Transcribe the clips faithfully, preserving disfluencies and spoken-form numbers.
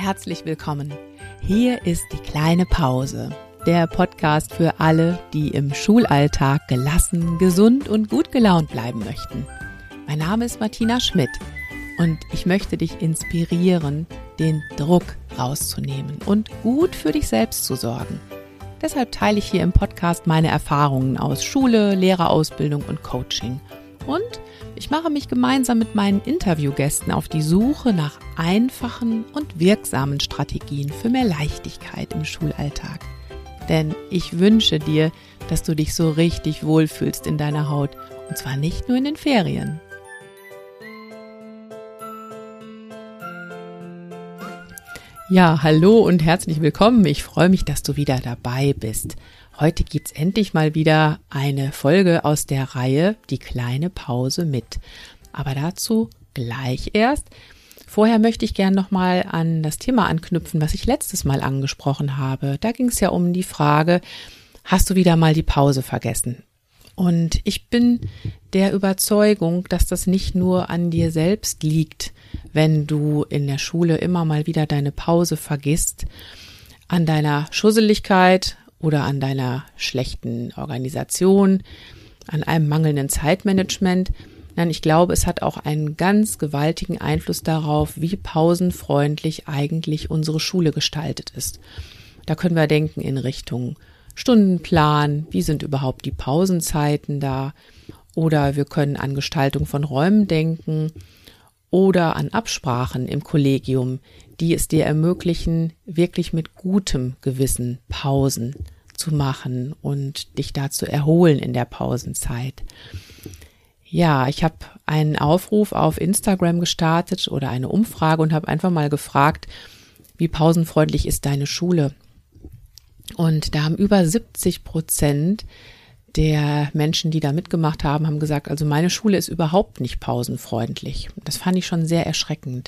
herzlich willkommen. Hier ist die kleine Pause, der Podcast für alle, die im Schulalltag gelassen, gesund und gut gelaunt bleiben möchten. Mein Name ist Martina Schmidt und ich möchte dich inspirieren, den Druck rauszunehmen und gut für dich selbst zu sorgen. Deshalb teile ich hier im Podcast meine Erfahrungen aus Schule, Lehrerausbildung und Coaching. Und ich mache mich gemeinsam mit meinen Interviewgästen auf die Suche nach einfachen und wirksamen Strategien für mehr Leichtigkeit im Schulalltag. Denn ich wünsche dir, dass du dich so richtig wohlfühlst in deiner Haut, und zwar nicht nur in den Ferien. Ja, hallo und herzlich willkommen. Ich freue mich, dass du wieder dabei bist. Heute gibt's endlich mal wieder eine Folge aus der Reihe Die kleine Pause mit. Aber dazu gleich erst. Vorher möchte ich gerne nochmal an das Thema anknüpfen, was ich letztes Mal angesprochen habe. Da ging es ja um die Frage, hast du wieder mal die Pause vergessen? Und ich bin der Überzeugung, dass das nicht nur an dir selbst liegt, wenn du in der Schule immer mal wieder deine Pause vergisst, an deiner Schusseligkeit oder an deiner schlechten Organisation, an einem mangelnden Zeitmanagement. Nein, ich glaube, es hat auch einen ganz gewaltigen Einfluss darauf, wie pausenfreundlich eigentlich unsere Schule gestaltet ist. Da können wir denken in Richtung Stundenplan, wie sind überhaupt die Pausenzeiten da? Oder wir können an Gestaltung von Räumen denken oder an Absprachen im Kollegium, die es dir ermöglichen, wirklich mit gutem Gewissen Pausen zu machen und dich da zu erholen in der Pausenzeit. Ja, ich habe einen Aufruf auf Instagram gestartet oder eine Umfrage und habe einfach mal gefragt, wie pausenfreundlich ist deine Schule? Und da haben über siebzig Prozent der Menschen, die da mitgemacht haben, haben gesagt, also meine Schule ist überhaupt nicht pausenfreundlich. Das fand ich schon sehr erschreckend.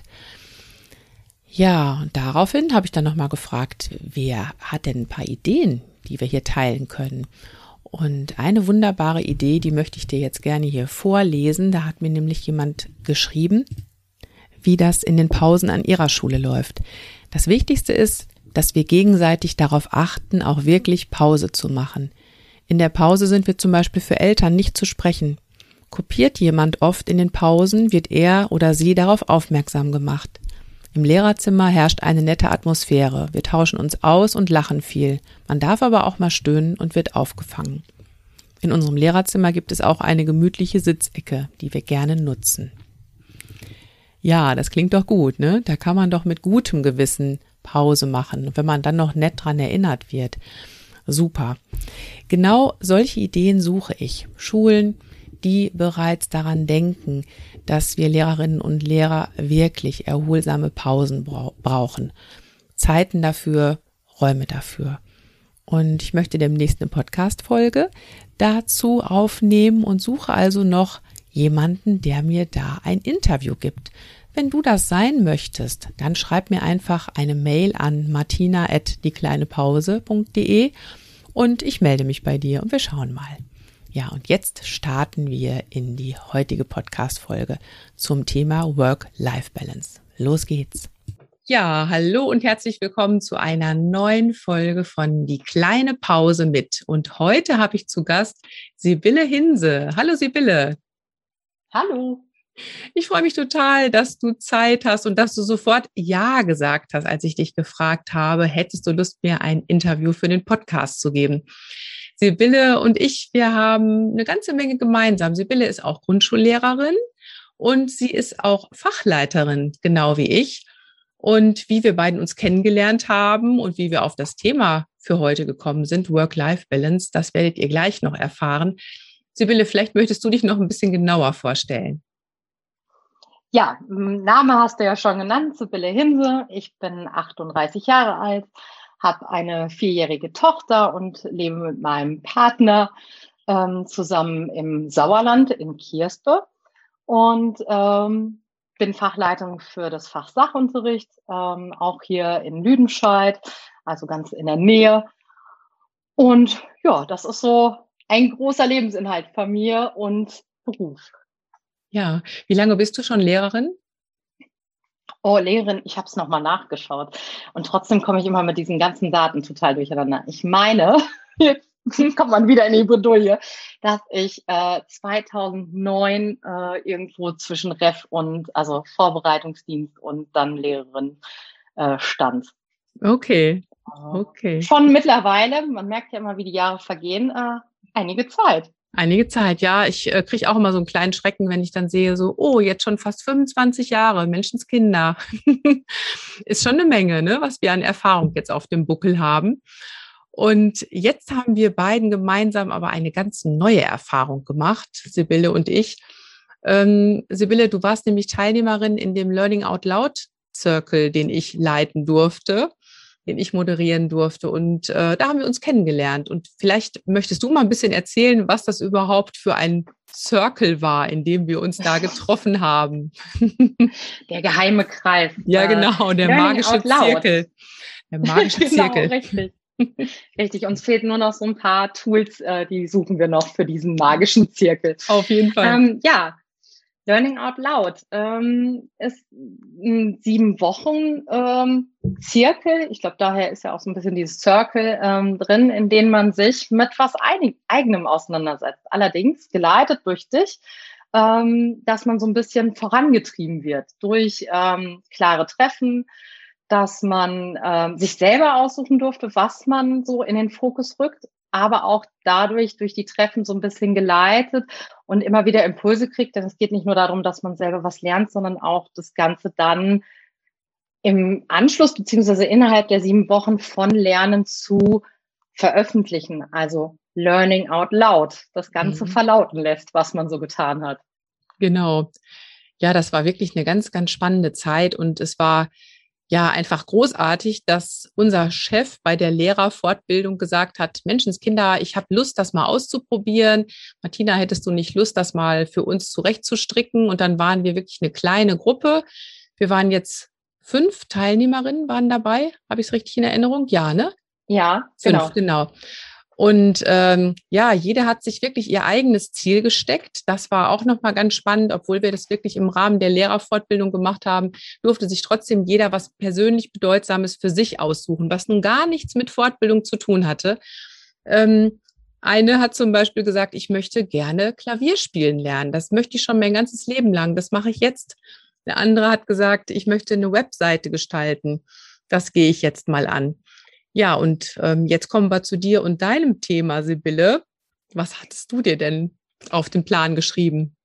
Ja, und daraufhin habe ich dann nochmal gefragt, wer hat denn ein paar Ideen, die wir hier teilen können? Und eine wunderbare Idee, die möchte ich dir jetzt gerne hier vorlesen. Da hat mir nämlich jemand geschrieben, wie das in den Pausen an ihrer Schule läuft. Das Wichtigste ist, dass wir gegenseitig darauf achten, auch wirklich Pause zu machen. In der Pause sind wir zum Beispiel für Eltern nicht zu sprechen. Kopiert jemand oft in den Pausen, wird er oder sie darauf aufmerksam gemacht. Im Lehrerzimmer herrscht eine nette Atmosphäre. Wir tauschen uns aus und lachen viel. Man darf aber auch mal stöhnen und wird aufgefangen. In unserem Lehrerzimmer gibt es auch eine gemütliche Sitzecke, die wir gerne nutzen. Ja, das klingt doch gut, ne? Da kann man doch mit gutem Gewissen Pause machen, wenn man dann noch nett dran erinnert wird. Super. Genau solche Ideen suche ich. Schulen, die bereits daran denken, dass wir Lehrerinnen und Lehrer wirklich erholsame Pausen bra- brauchen. Zeiten dafür, Räume dafür. Und ich möchte demnächst eine Podcast-Folge dazu aufnehmen und suche also noch jemanden, der mir da ein Interview gibt. Wenn du das sein möchtest, dann schreib mir einfach eine Mail an martina at diekleinepause punkt de und ich melde mich bei dir und wir schauen mal. Ja, und jetzt starten wir in die heutige Podcast-Folge zum Thema Work-Life-Balance. Los geht's. Ja, hallo und herzlich willkommen zu einer neuen Folge von Die kleine Pause mit. Und heute habe ich zu Gast Sibylle Hinse. Hallo Sibylle. Hallo. Ich freue mich total, dass du Zeit hast und dass du sofort Ja gesagt hast, als ich dich gefragt habe, hättest du Lust, mir ein Interview für den Podcast zu geben? Sibylle und ich, wir haben eine ganze Menge gemeinsam. Sibylle ist auch Grundschullehrerin und sie ist auch Fachleiterin, genau wie ich. Und wie wir beiden uns kennengelernt haben und wie wir auf das Thema für heute gekommen sind, Work-Life-Balance, das werdet ihr gleich noch erfahren. Sibylle, vielleicht möchtest du dich noch ein bisschen genauer vorstellen. Ja, Name hast du ja schon genannt, Sibylle Hinse. Ich bin achtunddreißig Jahre alt, habe eine vierjährige Tochter und lebe mit meinem Partner ähm, zusammen im Sauerland in Kierspe und ähm, bin Fachleitung für das Fach Sachunterricht, ähm, auch hier in Lüdenscheid, also ganz in der Nähe. Und ja, das ist so ein großer Lebensinhalt, Familie und Beruf. Ja, wie lange bist du schon Lehrerin? Oh, Lehrerin, ich habe es nochmal nachgeschaut. Und trotzdem komme ich immer mit diesen ganzen Daten total durcheinander. Ich meine, jetzt kommt man wieder in die Bredouille, dass ich äh, zweitausendneun äh, irgendwo zwischen Ref und, also Vorbereitungsdienst und dann Lehrerin äh, stand. Okay, Also okay. schon mittlerweile, man merkt ja immer, wie die Jahre vergehen, äh, einige Zeit. Einige Zeit, ja. Ich äh, kriege auch immer so einen kleinen Schrecken, wenn ich dann sehe, so, oh, jetzt schon fast fünfundzwanzig Jahre, Menschenskinder. Ist schon eine Menge, ne, was wir an Erfahrung jetzt auf dem Buckel haben. Und jetzt haben wir beiden gemeinsam aber eine ganz neue Erfahrung gemacht, Sibylle und ich. Ähm, Sibylle, du warst nämlich Teilnehmerin in dem Learning Out Loud Circle, den ich leiten durfte, den ich moderieren durfte. Und äh, da haben wir uns kennengelernt. Und vielleicht möchtest du mal ein bisschen erzählen, was das überhaupt für ein Circle war, in dem wir uns da getroffen haben. Der geheime Kreis. Ja, Äh, genau, der Learning magische out loud. Zirkel. Der magische Genau, Zirkel. richtig. Richtig, uns fehlen nur noch so ein paar Tools, äh, die suchen wir noch für diesen magischen Zirkel. Auf jeden Fall. Ähm, ja, Learning Out Loud ähm, ist ein sieben Wochen ähm, Zirkel. Ich glaube, daher ist ja auch so ein bisschen dieses Circle ähm, drin, in dem man sich mit was einig, eigenem auseinandersetzt. Allerdings geleitet durch dich, ähm, dass man so ein bisschen vorangetrieben wird durch ähm, klare Treffen, dass man ähm, sich selber aussuchen durfte, was man so in den Fokus rückt, aber auch dadurch durch die Treffen so ein bisschen geleitet und immer wieder Impulse kriegt, denn es geht nicht nur darum, dass man selber was lernt, sondern auch das Ganze dann im Anschluss beziehungsweise innerhalb der sieben Wochen von Lernen zu veröffentlichen, also Learning out loud, das Ganze Mhm. verlauten lässt, was man so getan hat. Genau. Ja, das war wirklich eine ganz, ganz spannende Zeit und es war ja einfach großartig, dass unser Chef bei der Lehrerfortbildung gesagt hat, Menschenskinder, ich habe Lust, das mal auszuprobieren. Martina, hättest du nicht Lust, das mal für uns zurechtzustricken? Und dann waren wir wirklich eine kleine Gruppe. Wir waren jetzt fünf Teilnehmerinnen waren dabei. Habe ich es richtig in Erinnerung? Ja, ne? Ja, Fünf, genau. genau. Und ähm, ja, jeder hat sich wirklich ihr eigenes Ziel gesteckt. Das war auch nochmal ganz spannend, obwohl wir das wirklich im Rahmen der Lehrerfortbildung gemacht haben, durfte sich trotzdem jeder was persönlich Bedeutsames für sich aussuchen, was nun gar nichts mit Fortbildung zu tun hatte. Ähm, eine hat zum Beispiel gesagt, ich möchte gerne Klavier spielen lernen. Das möchte ich schon mein ganzes Leben lang. Das mache ich jetzt. Der andere hat gesagt, ich möchte eine Webseite gestalten. Das gehe ich jetzt mal an. Ja, und ähm, jetzt kommen wir zu dir und deinem Thema, Sibylle. Was hattest du dir denn auf den Plan geschrieben?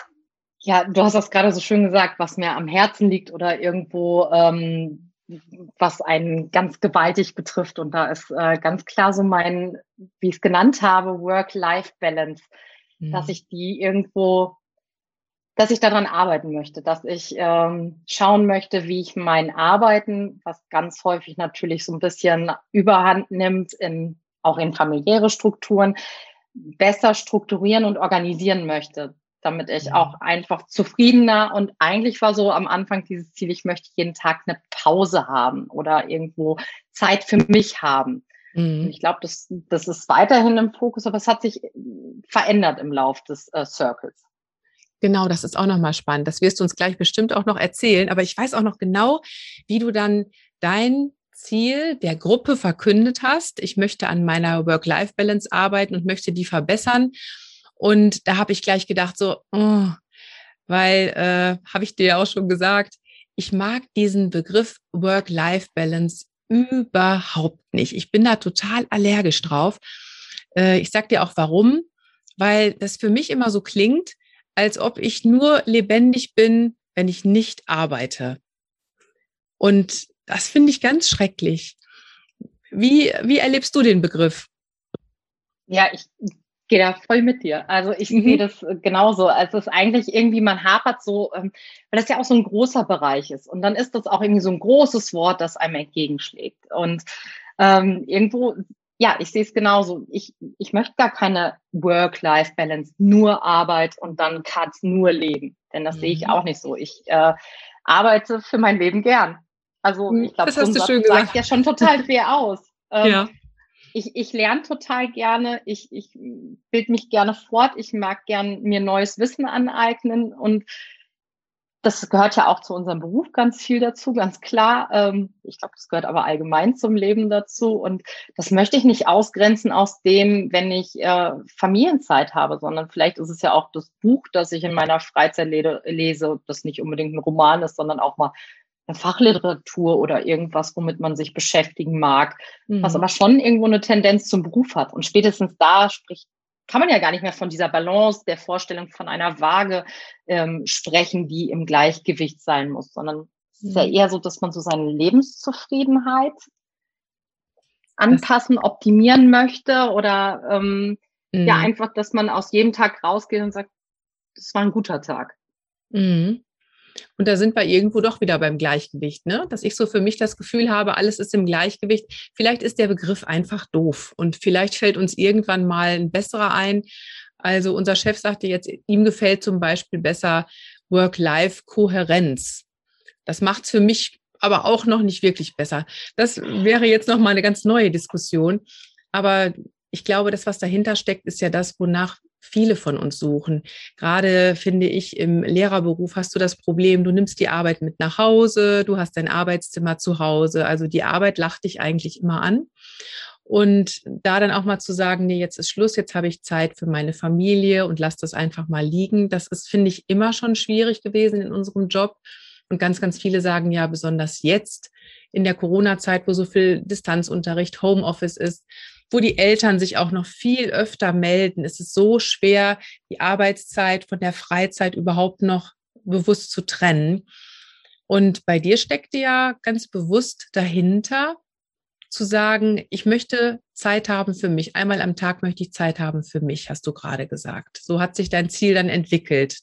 Ja, du hast das gerade so schön gesagt, was mir am Herzen liegt oder irgendwo, ähm, was einen ganz gewaltig betrifft. Und da ist äh, ganz klar so mein, wie ich es genannt habe, Work-Life-Balance, mhm. dass ich die irgendwo, dass ich daran arbeiten möchte, dass ich ähm, schauen möchte, wie ich mein Arbeiten, was ganz häufig natürlich so ein bisschen Überhand nimmt, in, auch in familiäre Strukturen, besser strukturieren und organisieren möchte, damit ich auch einfach zufriedener und eigentlich war so am Anfang dieses Ziel, ich möchte jeden Tag eine Pause haben oder irgendwo Zeit für mich haben. Mhm. Und ich glaube, das, das ist weiterhin im Fokus, aber es hat sich verändert im Lauf des äh, Circles. Genau, das ist auch nochmal spannend. Das wirst du uns gleich bestimmt auch noch erzählen. Aber ich weiß auch noch genau, wie du dann dein Ziel der Gruppe verkündet hast. Ich möchte an meiner Work-Life-Balance arbeiten und möchte die verbessern. Und da habe ich gleich gedacht, so, oh, weil, äh, habe ich dir ja auch schon gesagt, ich mag diesen Begriff Work-Life-Balance überhaupt nicht. Ich bin da total allergisch drauf. Äh, ich sag dir auch warum, weil das für mich immer so klingt, als ob ich nur lebendig bin, wenn ich nicht arbeite. Und das finde ich ganz schrecklich. Wie, wie erlebst du den Begriff? Ja, ich gehe da voll mit dir. Also ich mhm. sehe das genauso. Also es ist eigentlich irgendwie, man hapert so, weil das ja auch so ein großer Bereich ist. Und dann ist das auch irgendwie so ein großes Wort, das einem entgegenschlägt. Und ähm, irgendwo, ja, ich sehe es genauso. Ich, ich möchte gar keine Work-Life-Balance, nur Arbeit und dann Cut, nur Leben. Denn das mhm. sehe ich auch nicht so. Ich äh, arbeite für mein Leben gern. Also ich glaube, so ein Satz sagt ja schon total fair aus. Ähm, ja. Ich, ich lerne total gerne, ich, ich bilde mich gerne fort, ich mag gern mir neues Wissen aneignen und das gehört ja auch zu unserem Beruf ganz viel dazu, ganz klar. Ähm, ich glaube, das gehört aber allgemein zum Leben dazu. Und das möchte ich nicht ausgrenzen aus dem, wenn ich äh, Familienzeit habe, sondern vielleicht ist es ja auch das Buch, das ich in meiner Freizeit le- lese, das nicht unbedingt ein Roman ist, sondern auch mal eine Fachliteratur oder irgendwas, womit man sich beschäftigen mag, Mhm. was aber schon irgendwo eine Tendenz zum Beruf hat. Und spätestens da spricht kann man ja gar nicht mehr von dieser Balance, der Vorstellung von einer Waage ähm, sprechen, die im Gleichgewicht sein muss, sondern es ist ja eher so, dass man so seine Lebenszufriedenheit anpassen, optimieren möchte oder ähm, Mhm. ja einfach, dass man aus jedem Tag rausgeht und sagt, das war ein guter Tag. Mhm. Und da sind wir irgendwo doch wieder beim Gleichgewicht, ne? Dass ich so für mich das Gefühl habe, alles ist im Gleichgewicht. Vielleicht ist der Begriff einfach doof und vielleicht fällt uns irgendwann mal ein besserer ein. Also unser Chef sagte jetzt, ihm gefällt zum Beispiel besser Work-Life-Kohärenz. Das macht es für mich aber auch noch nicht wirklich besser. Das wäre jetzt noch mal eine ganz neue Diskussion. Aber ich glaube, das, was dahinter steckt, ist ja das, wonach viele von uns suchen. Gerade finde ich, im Lehrerberuf hast du das Problem, du nimmst die Arbeit mit nach Hause, du hast dein Arbeitszimmer zu Hause. Also die Arbeit lacht dich eigentlich immer an. Und da dann auch mal zu sagen, nee, jetzt ist Schluss, jetzt habe ich Zeit für meine Familie und lass das einfach mal liegen. Das ist, finde ich, immer schon schwierig gewesen in unserem Job. Und ganz, ganz viele sagen ja, besonders jetzt in der Corona-Zeit, wo so viel Distanzunterricht, Homeoffice ist, wo die Eltern sich auch noch viel öfter melden, ist es so schwer, die Arbeitszeit von der Freizeit überhaupt noch bewusst zu trennen. Und bei dir steckte ja ganz bewusst dahinter, zu sagen, ich möchte Zeit haben für mich. Einmal am Tag möchte ich Zeit haben für mich, hast du gerade gesagt. So hat sich dein Ziel dann entwickelt.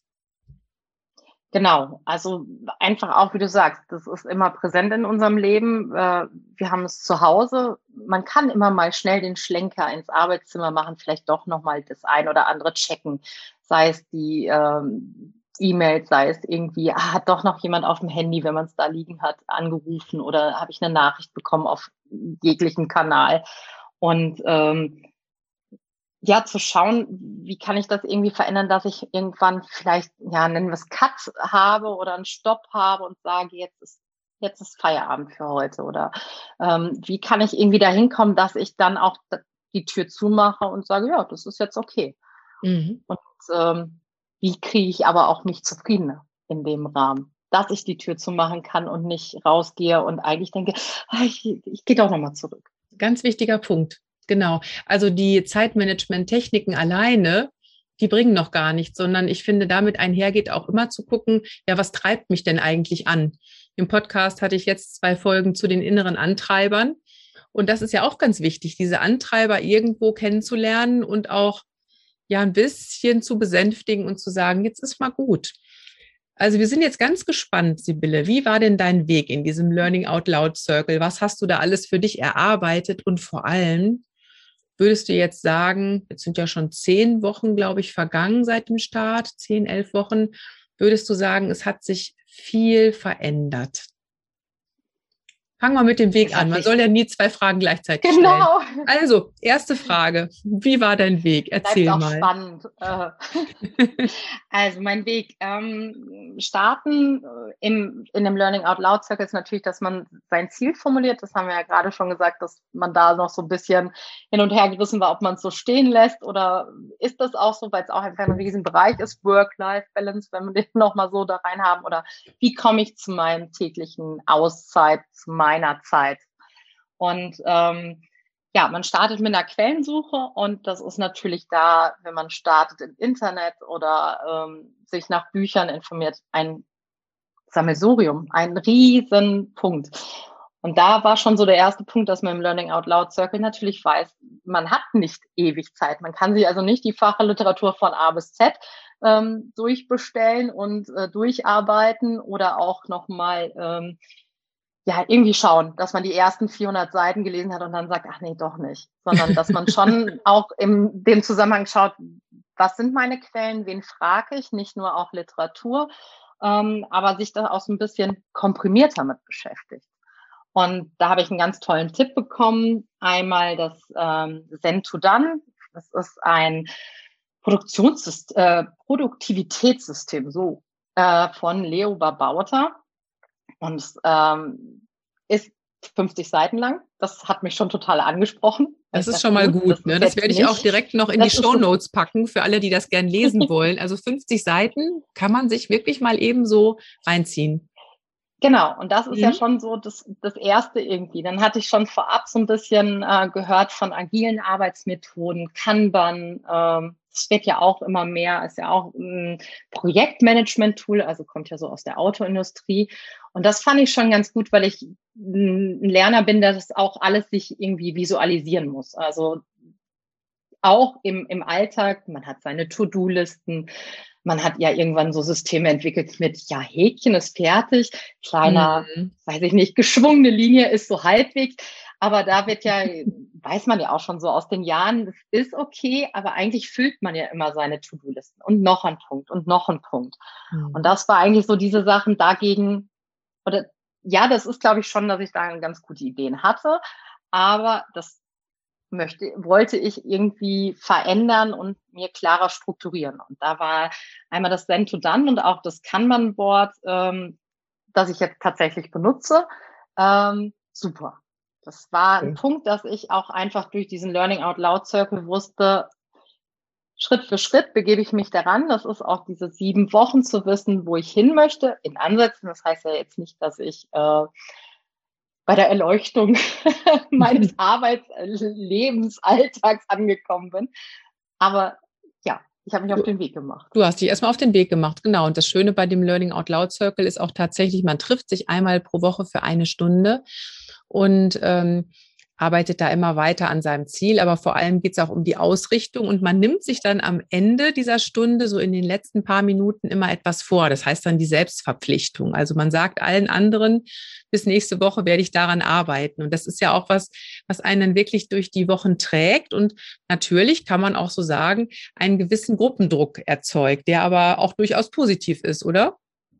Genau, also einfach auch, wie du sagst, das ist immer präsent in unserem Leben. Wir haben es zu Hause. Man kann immer mal schnell den Schlenker ins Arbeitszimmer machen, vielleicht doch nochmal das ein oder andere checken, sei es die ähm, E-Mails, sei es irgendwie, ah, hat doch noch jemand auf dem Handy, wenn man es da liegen hat, angerufen oder habe ich eine Nachricht bekommen auf jeglichem Kanal. Und ähm, ja, zu schauen, wie kann ich das irgendwie verändern, dass ich irgendwann vielleicht, ja, nennen wir es Cut habe oder einen Stopp habe und sage, jetzt ist, jetzt ist Feierabend für heute oder ähm, wie kann ich irgendwie dahin kommen, dass ich dann auch die Tür zumache und sage, ja, das ist jetzt okay. Mhm. Und ähm, wie kriege ich aber auch mich zufriedener in dem Rahmen, dass ich die Tür zumachen kann und nicht rausgehe und eigentlich denke, ich, ich gehe doch nochmal zurück. Ganz wichtiger Punkt. Genau. Also die Zeitmanagement-Techniken alleine, die bringen noch gar nichts, sondern ich finde, damit einhergeht auch immer zu gucken, ja, was treibt mich denn eigentlich an? Im Podcast hatte ich jetzt zwei Folgen zu den inneren Antreibern. Und das ist ja auch ganz wichtig, diese Antreiber irgendwo kennenzulernen und auch ja ein bisschen zu besänftigen und zu sagen, jetzt ist mal gut. Also wir sind jetzt ganz gespannt, Sibylle. Wie war denn dein Weg in diesem Learning Out Loud Circle? Was hast du da alles für dich erarbeitet? Und vor allem, würdest du jetzt sagen, jetzt sind ja schon zehn Wochen, glaube ich, vergangen seit dem Start, zehn, elf Wochen, würdest du sagen, es hat sich viel verändert? Fangen wir mit dem Weg an. Man soll ja nie zwei Fragen gleichzeitig stellen. Genau. Also, erste Frage. Wie war dein Weg? Erzähl Bleibt auch mal. Spannend. Also mein Weg. Ähm, starten im, in dem Learning Out Loud Circle ist natürlich, dass man sein Ziel formuliert. Das haben wir ja gerade schon gesagt, dass man da noch so ein bisschen hin und her gerissen war, ob man es so stehen lässt oder ist das auch so, weil es auch einfach ein Riesenbereich ist, Work-Life-Balance, wenn wir den nochmal so da rein haben oder wie komme ich zu meinem täglichen Auszeit, zu meiner Zeit. Und ähm, ja, man startet mit einer Quellensuche und das ist natürlich da, wenn man startet im Internet oder ähm, sich nach Büchern informiert, ein Sammelsurium, ein Riesenpunkt. Und da war schon so der erste Punkt, dass man im Learning Out Loud Circle natürlich weiß, man hat nicht ewig Zeit. Man kann sich also nicht die Fachliteratur von A bis Z ähm, durchbestellen und äh, durcharbeiten oder auch nochmal ähm, ja, irgendwie schauen, dass man die ersten vierhundert Seiten gelesen hat und dann sagt, ach nee, doch nicht. Sondern, dass man schon auch in dem Zusammenhang schaut, was sind meine Quellen, wen frage ich, nicht nur auch Literatur, ähm, aber sich da auch so ein bisschen komprimierter mit beschäftigt. Und da habe ich einen ganz tollen Tipp bekommen. Einmal das ähm, Zen to Done. Das ist ein Produktionssystem, äh, Produktivitätssystem, so äh, von Leo Babauta und es ähm, ist fünfzig Seiten lang. Das hat mich schon total angesprochen. Das Ich ist dachte, schon mal gut, gut, das ne? ist Das jetzt werde ich auch nicht, direkt noch in die das ist so, Shownotes packen für alle, die das gern lesen wollen. Also fünfzig Seiten kann man sich wirklich mal eben so reinziehen. genau. Und das ist ja Mhm. schon so das, das Erste irgendwie. Dann hatte ich schon vorab so ein bisschen äh, gehört von agilen Arbeitsmethoden, Kanban. Ähm, das wird ja auch immer mehr, ist ja auch ein Projektmanagement-Tool, also kommt ja so aus der Autoindustrie. Und das fand ich schon ganz gut, weil ich ein Lerner bin, der das auch alles sich irgendwie visualisieren muss. Also auch im, im Alltag, man hat seine To-Do-Listen, man hat ja irgendwann so Systeme entwickelt mit, ja, Häkchen ist fertig, kleiner, Mhm. weiß ich nicht, geschwungene Linie ist so halbwegs, aber da wird ja, weiß man ja auch schon so aus den Jahren, das ist okay, aber eigentlich füllt man ja immer seine To-Do-Listen und noch ein Punkt und noch ein Punkt. Und Mhm. das war eigentlich so diese Sachen dagegen, oder ja, das ist, glaube ich, schon, dass ich da ganz gute Ideen hatte, aber das möchte, wollte ich irgendwie verändern und mir klarer strukturieren. Und da war einmal das Then to Done und auch das Kanban-Board, ähm, das ich jetzt tatsächlich benutze, ähm, super. Das war ein Okay. Punkt, dass ich auch einfach durch diesen Learning Out Loud Circle wusste, Schritt für Schritt begebe ich mich daran. Das ist auch diese sieben Wochen zu wissen, wo ich hin möchte, in Ansätzen. Das heißt ja jetzt nicht, dass ich äh, bei der Erleuchtung meines Arbeitslebens, Alltags angekommen bin. Aber ja, ich habe mich auf Du, den Weg gemacht. du hast dich erstmal auf den Weg gemacht, genau. Und das Schöne bei dem Learning Out Loud Circle ist auch tatsächlich, man trifft sich einmal pro Woche für eine Stunde und ähm, arbeitet da immer weiter an seinem Ziel. Aber vor allem geht es auch um die Ausrichtung und man nimmt sich dann am Ende dieser Stunde, so in den letzten paar Minuten, immer etwas vor. Das heißt dann die Selbstverpflichtung. Also man sagt allen anderen, bis nächste Woche werde ich daran arbeiten. Und das ist ja auch was, was einen wirklich durch die Wochen trägt. Und natürlich kann man auch so sagen, einen gewissen Gruppendruck erzeugt, der aber auch durchaus positiv ist, oder?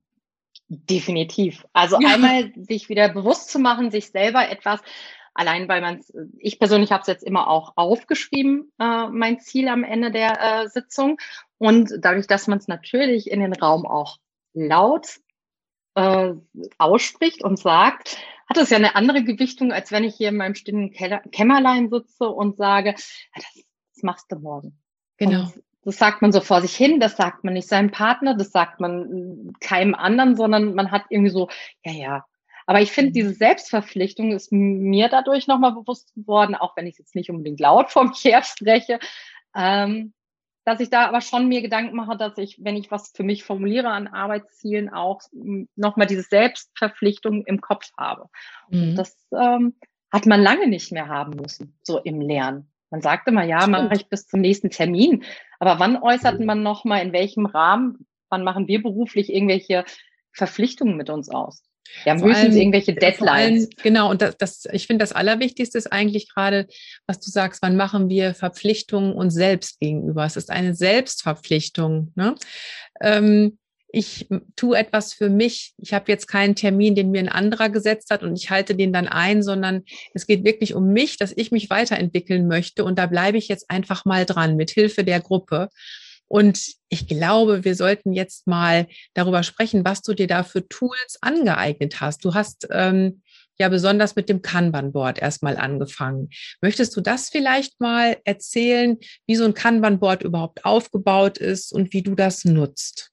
Definitiv. Also Ja. einmal sich wieder bewusst zu machen, sich selber etwas, allein weil man es, ich persönlich habe es jetzt immer auch aufgeschrieben, äh, mein Ziel am Ende der äh, Sitzung. Und dadurch, dass man es natürlich in den Raum auch laut äh, ausspricht und sagt, hat es ja eine andere Gewichtung, als wenn ich hier in meinem stillen Keller, Kämmerlein sitze und sage, ja, das, das machst du morgen. Und Genau. das sagt man so vor sich hin, das sagt man nicht seinem Partner, das sagt man keinem anderen, sondern man hat irgendwie so, ja, ja. Aber ich finde, diese Selbstverpflichtung ist mir dadurch nochmal bewusst geworden, auch wenn ich jetzt nicht unbedingt laut vom Chef spreche, ähm, dass ich da aber schon mir Gedanken mache, dass ich, wenn ich was für mich formuliere an Arbeitszielen, auch nochmal diese Selbstverpflichtung im Kopf habe. Und Mhm. das ähm, hat man lange nicht mehr haben müssen, so im Lernen. Man sagt immer, ja, mache Stimmt. ich bis zum nächsten Termin. Aber wann äußert man nochmal, in welchem Rahmen, wann machen wir beruflich irgendwelche Verpflichtungen mit uns aus? Wir haben Vor höchstens allem, irgendwelche vor allem, Deadlines. genau, und das, das ich finde, das Allerwichtigste ist eigentlich gerade, was du sagst, wann machen wir Verpflichtungen uns selbst gegenüber? Es ist eine Selbstverpflichtung. Ne? Ähm, ich tue etwas für mich. Ich habe jetzt keinen Termin, den mir ein anderer gesetzt hat und ich halte den dann ein, sondern es geht wirklich um mich, dass ich mich weiterentwickeln möchte und da bleibe ich jetzt einfach mal dran mit Hilfe der Gruppe. Und ich glaube, wir sollten jetzt mal darüber sprechen, was du dir da für Tools angeeignet hast. Du hast ähm, ja besonders mit dem Kanban-Board erstmal angefangen. Möchtest du das vielleicht mal erzählen, wie so ein Kanban-Board überhaupt aufgebaut ist und wie du das nutzt?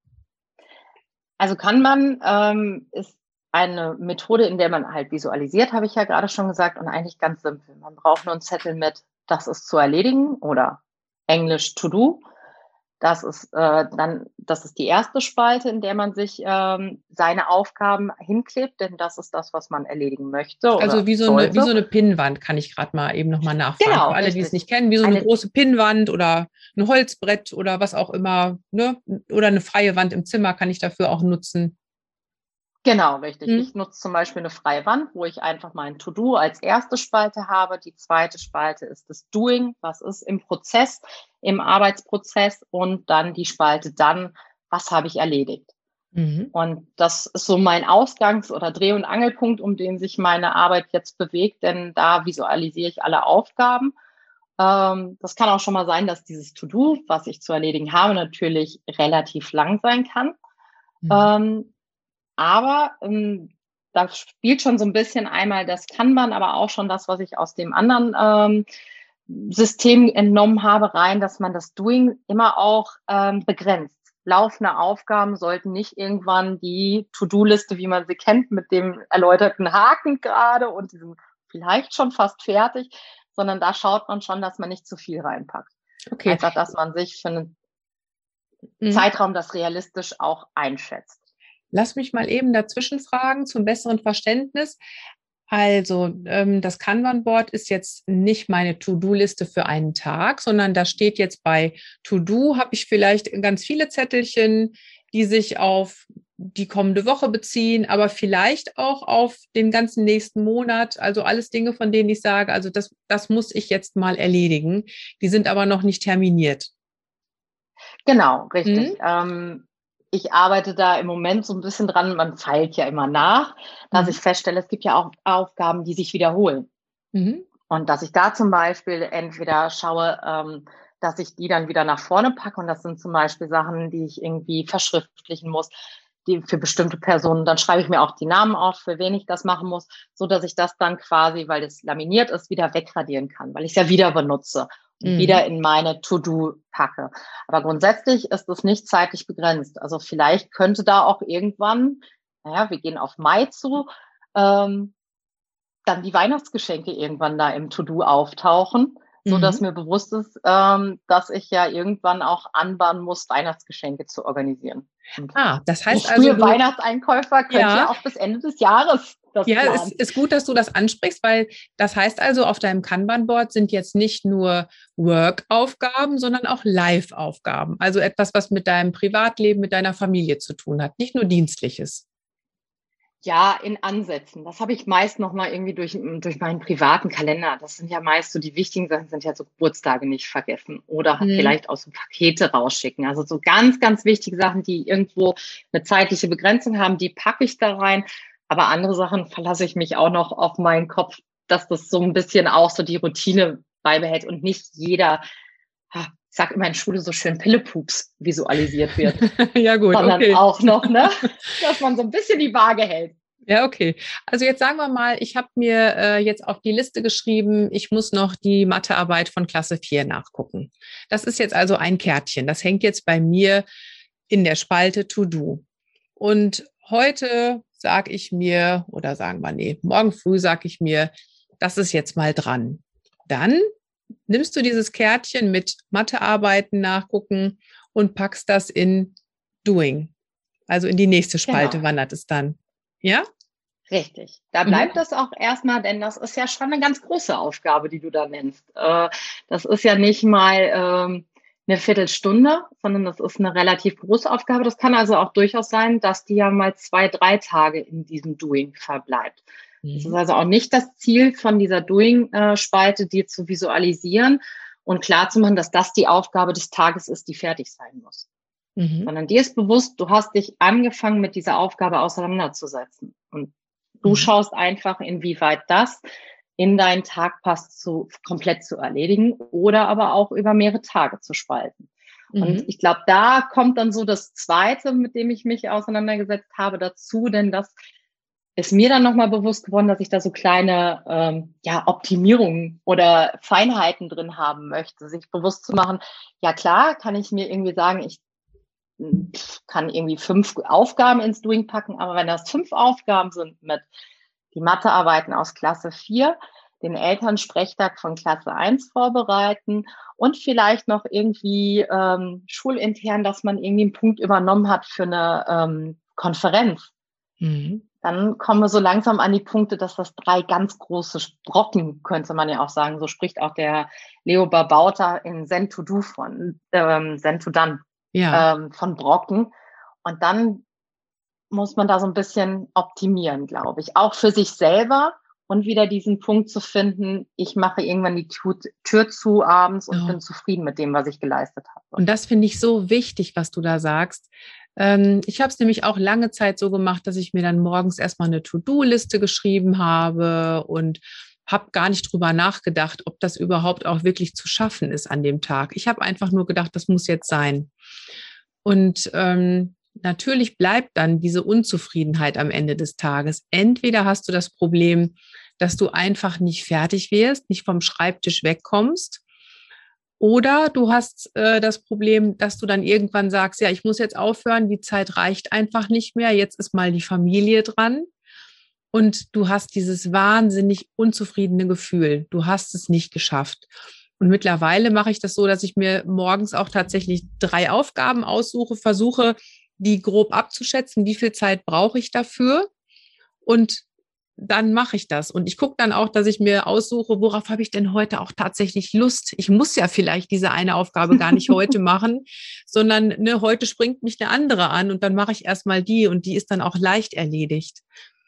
Also Kanban ähm, ist eine Methode, in der man halt visualisiert, habe ich ja gerade schon gesagt, und eigentlich ganz simpel. Man braucht nur einen Zettel mit, das ist zu erledigen oder Englisch to do. Das ist äh, dann, das ist die erste Spalte, in der man sich ähm, seine Aufgaben hinklebt, denn das ist das, was man erledigen möchte Also oder wie so eine, wie so sollte. eine Pinnwand, kann ich gerade mal eben nochmal nachfragen. Genau, Für alle, die es richtig. nicht kennen, wie so eine Eine große Pinnwand oder ein Holzbrett oder was auch immer, ne? Oder eine freie Wand im Zimmer kann ich dafür auch nutzen. Genau, richtig. Hm? Ich nutze zum Beispiel eine freie Wand, wo ich einfach mein To-Do als erste Spalte habe. Die zweite Spalte ist das Doing, was ist im Prozess, im Arbeitsprozess und dann die Spalte dann, was habe ich erledigt. Mhm. Und das ist so mein Ausgangs- oder Dreh- und Angelpunkt, um den sich meine Arbeit jetzt bewegt, denn da visualisiere ich alle Aufgaben. Ähm, das kann auch schon mal sein, dass dieses To-Do, was ich zu erledigen habe, natürlich relativ lang sein kann. Mhm. Ähm, aber ähm, da spielt schon so ein bisschen einmal das Kanban, aber auch schon das, was ich aus dem anderen ähm, System entnommen habe, rein, dass man das Doing immer auch ähm, begrenzt. Laufende Aufgaben sollten nicht irgendwann die To-Do-Liste, wie man sie kennt, mit dem erläuterten Haken gerade und diesem vielleicht schon fast fertig, sondern da schaut man schon, dass man nicht zu viel reinpackt. Okay. Einfach, dass man sich für einen Mhm. Zeitraum das realistisch auch einschätzt. Lass mich mal eben dazwischen fragen zum besseren Verständnis. Also ähm, das Kanban-Board ist jetzt nicht meine To-Do-Liste für einen Tag, sondern da steht jetzt bei To-Do, habe ich vielleicht ganz viele Zettelchen, die sich auf die kommende Woche beziehen, aber vielleicht auch auf den ganzen nächsten Monat. Also alles Dinge, von denen ich sage, also das, das muss ich jetzt mal erledigen. Die sind aber noch nicht terminiert. Genau, richtig. Mhm. Ähm, ich arbeite da im Moment so ein bisschen dran, man feilt ja immer nach, dass Mhm. ich feststelle, es gibt ja auch Aufgaben, die sich wiederholen. Mhm. Und dass ich da zum Beispiel entweder schaue, ähm, dass ich die dann wieder nach vorne packe. Und das sind zum Beispiel Sachen, die ich irgendwie verschriftlichen muss, die für bestimmte Personen. Dann schreibe ich mir auch die Namen auf, für wen ich das machen muss, so dass ich das dann quasi, weil es laminiert ist, wieder wegradieren kann, weil ich es ja wieder benutze und Mhm. wieder in meine To-Do packe. Aber grundsätzlich ist es nicht zeitlich begrenzt. Also vielleicht könnte da auch irgendwann, naja, wir gehen auf Mai zu, ähm, dann die Weihnachtsgeschenke irgendwann da im To-Do auftauchen, so dass Mhm. mir bewusst ist, ähm, dass ich ja irgendwann auch anbahnen muss, Weihnachtsgeschenke zu organisieren. Und Ah, das der heißt also, frühe du, Weihnachtseinkäufer könnte ja, ja auch bis Ende des Jahres das ja, es planen. ist gut, dass du das ansprichst, weil das heißt also, auf deinem Kanban-Board sind jetzt nicht nur Work-Aufgaben, sondern auch Live-Aufgaben. Also etwas, was mit deinem Privatleben, mit deiner Familie zu tun hat, nicht nur Dienstliches. Ja, in Ansätzen. Das habe ich meist noch mal irgendwie durch, durch meinen privaten Kalender. Das sind ja meist so die wichtigen Sachen, sind ja so Geburtstage nicht vergessen oder Mhm. vielleicht auch so Pakete rausschicken. Also so ganz, ganz wichtige Sachen, die irgendwo eine zeitliche Begrenzung haben, die packe ich da rein. Aber andere Sachen verlasse ich mich auch noch auf meinen Kopf, dass das so ein bisschen auch so die Routine beibehält und nicht jeder, ich sag immer in Schule so schön Pillepups visualisiert wird, Ja, gut, sondern okay. auch noch, ne, dass man so ein bisschen die Waage hält. Ja, okay. Also jetzt sagen wir mal, ich habe mir äh, jetzt auf die Liste geschrieben, ich muss noch die Mathearbeit von Klasse vier nachgucken. Das ist jetzt also ein Kärtchen. Das hängt jetzt bei mir in der Spalte To Do. Und heute sage ich mir, oder sagen wir, nee, morgen früh sage ich mir, das ist jetzt mal dran. Dann nimmst du dieses Kärtchen mit Mathearbeiten nachgucken und packst das in Doing. Also in die nächste Spalte Genau. wandert es dann. Ja? Richtig. Da Mhm. bleibt das auch erstmal, denn das ist ja schon eine ganz große Aufgabe, die du da nennst. Äh, das ist ja nicht mal ähm, eine Viertelstunde, sondern das ist eine relativ große Aufgabe. Das kann also auch durchaus sein, dass die ja mal zwei, drei Tage in diesem Doing verbleibt. Es ist Mhm. also auch nicht das Ziel von dieser Doing-Spalte, dir zu visualisieren und klarzumachen, dass das die Aufgabe des Tages ist, die fertig sein muss. Mhm. Sondern dir ist bewusst, du hast dich angefangen, mit dieser Aufgabe auseinanderzusetzen. Und du Mhm. schaust einfach, inwieweit das in deinen Tag passt, zu, komplett zu erledigen oder aber auch über mehrere Tage zu spalten. Und Mhm. ich glaube, da kommt dann so das Zweite, mit dem ich mich auseinandergesetzt habe, dazu, denn das ist mir dann nochmal bewusst geworden, dass ich da so kleine ähm, ja, Optimierungen oder Feinheiten drin haben möchte, sich bewusst zu machen, ja klar, kann ich mir irgendwie sagen, ich kann irgendwie fünf Aufgaben ins Doing packen, aber wenn das fünf Aufgaben sind mit die Mathearbeiten aus Klasse vier, den Elternsprechtag von Klasse eins vorbereiten und vielleicht noch irgendwie ähm, schulintern, dass man irgendwie einen Punkt übernommen hat für eine ähm, Konferenz. Mhm. Dann kommen wir so langsam an die Punkte, dass das drei ganz große Brocken, könnte man ja auch sagen, so spricht auch der Leo Babauta in Zen to Do von, ähm, Zen to Done Ja. ähm, von Brocken. Und dann muss man da so ein bisschen optimieren, glaube ich. Auch für sich selber und wieder diesen Punkt zu finden, ich mache irgendwann die Tür zu abends und Genau. bin zufrieden mit dem, was ich geleistet habe. Und das finde ich so wichtig, was du da sagst. Ähm, ich habe es nämlich auch lange Zeit so gemacht, dass ich mir dann morgens erstmal eine To-Do-Liste geschrieben habe und habe gar nicht drüber nachgedacht, ob das überhaupt auch wirklich zu schaffen ist an dem Tag. Ich habe einfach nur gedacht, das muss jetzt sein. Und ähm, natürlich bleibt dann diese Unzufriedenheit am Ende des Tages. Entweder hast du das Problem, dass du einfach nicht fertig wirst, nicht vom Schreibtisch wegkommst, oder du hast äh, das Problem, dass du dann irgendwann sagst, ja, ich muss jetzt aufhören, die Zeit reicht einfach nicht mehr, jetzt ist mal die Familie dran. Und du hast dieses wahnsinnig unzufriedene Gefühl. Du hast es nicht geschafft. Und mittlerweile mache ich das so, dass ich mir morgens auch tatsächlich drei Aufgaben aussuche, versuche, die grob abzuschätzen, wie viel Zeit brauche ich dafür. Und dann mache ich das. Und ich gucke dann auch, dass ich mir aussuche, worauf habe ich denn heute auch tatsächlich Lust. Ich muss ja vielleicht diese eine Aufgabe gar nicht heute machen, sondern ne, heute springt mich eine andere an und dann mache ich erstmal die und die ist dann auch leicht erledigt.